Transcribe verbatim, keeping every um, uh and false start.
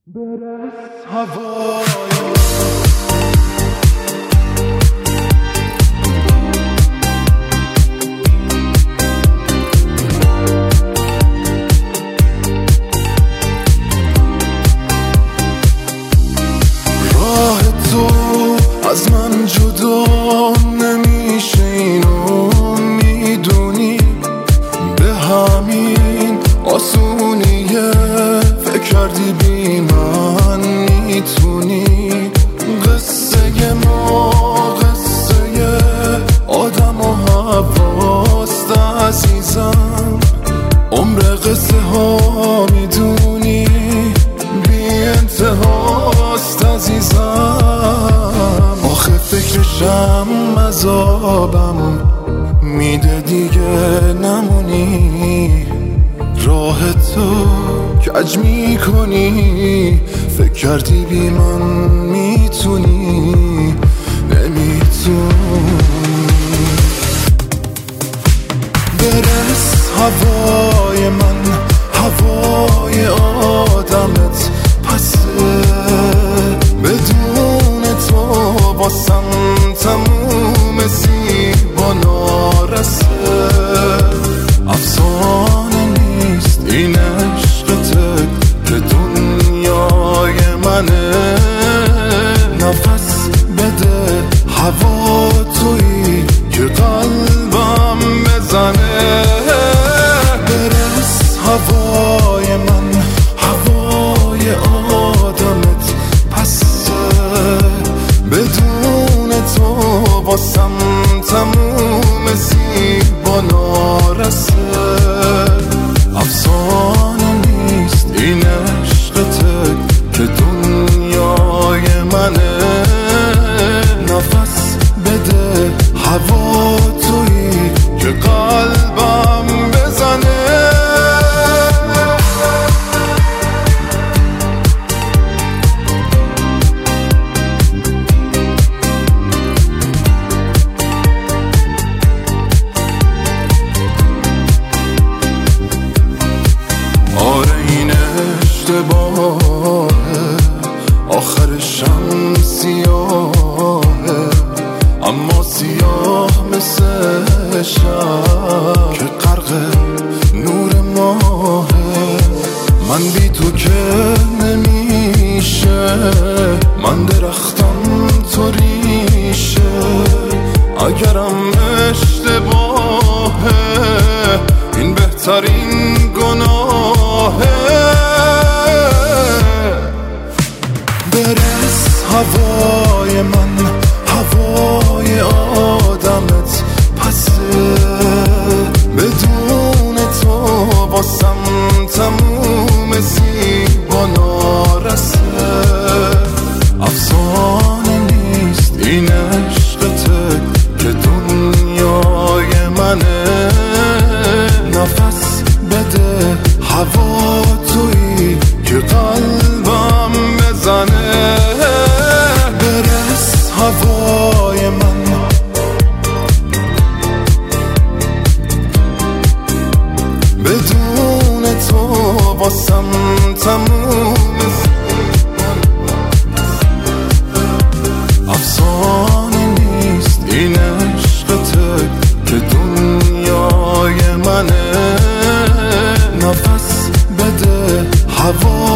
برس هوای راه تو از من جدا نمیشه، اینو میدونی، به همین آسونیه. فکر کردی بی من میتونی؟ قصه ما قصه آدم و حواست عزیزم، عمر قصه ها میدونی بی انتهاست عزیزم. آخه فکرشم عذابم میده دیگه نمونی، راه تو کج میکنی. فکر کردی بی من میتونی، نمیتونی. برس هوای من، هوای آدمت پسه، بدون تو واسم تموم زیبا نارسه. افسانه نیست این عشقته که دنیای منه. نفس بده هوا تویی که قلبم بزنه. برس هوای من، هوای آدمت پسه، بدون تو واسم تموم زیبا نارسه. افسانه نیست این عشقته که دنیای منه. نفس بده هوا تویی که قلبم بزنه. آره این اشتباهه، آخرشم سیاهه، اما سیاه مثل شب که غرق نور ماهه. من بی تو که نمیشه، من درختم تو ریشه. اگرم اشتباهه این بهترین گناهه. برس هوای من، هوای آدمت پسه، بدون تو واسم تموم زیبا نارسه. افسانه نیست این عشقته که دنیای منه. نفس بده هوا تویی که قلبم بزنه. برس هوای من، بدون تو واسم تموم. افسانه نیست این عشقته که دنیای منه. نفس بده هوا